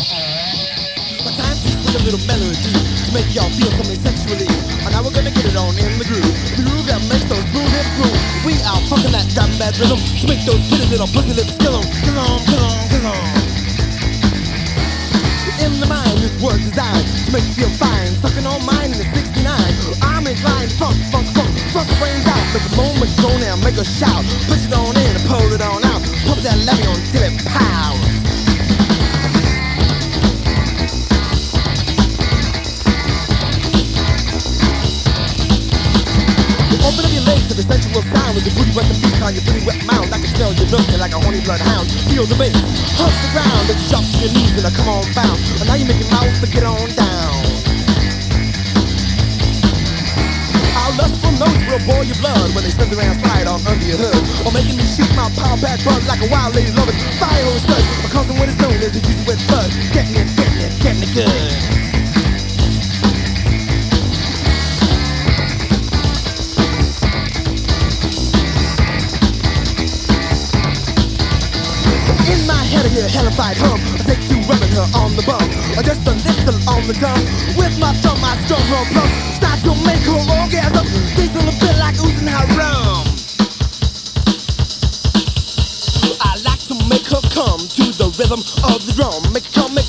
My time to with a little melody to make y'all feel something sexually. And now we're gonna get it on in the groove. The groove that makes those smooth hips move. We are fucking that drum bad rhythm to make those pretty little pussy lips kill 'em. Kill 'em, kill 'em, kill 'em. In the mind, this word designed to make you feel fine. Sucking on mine in the 69. I'm inclined, funk, funk, funk, funk the brains out. Make a moment go now, make a shout. Push it on in and pull it on out. Pump that levy on till it power. Open up your legs to the sensual sound with your booty wet and beat on your pretty wet mouth. I can smell you looking like a horny bloodhound. Feel the bass, hump the ground as you drop to your knees and I come on bound. And now you make your mouth to get on down. I'll lust for those will boil your blood when they spin around slide on under your hood. Or making me shoot my power back bud like a wild lady loving fire on stud. Because of what is known as the juicy wet bud. Getting it good. In my head I hear a hellified hum. I take to rubbing her on the bum, or just a little on the tongue. With my thumb I strum her plump. Start to make her orgasm. Tastes a little bit like oozing her rum. I like to make her come to the rhythm of the drum. Make her come,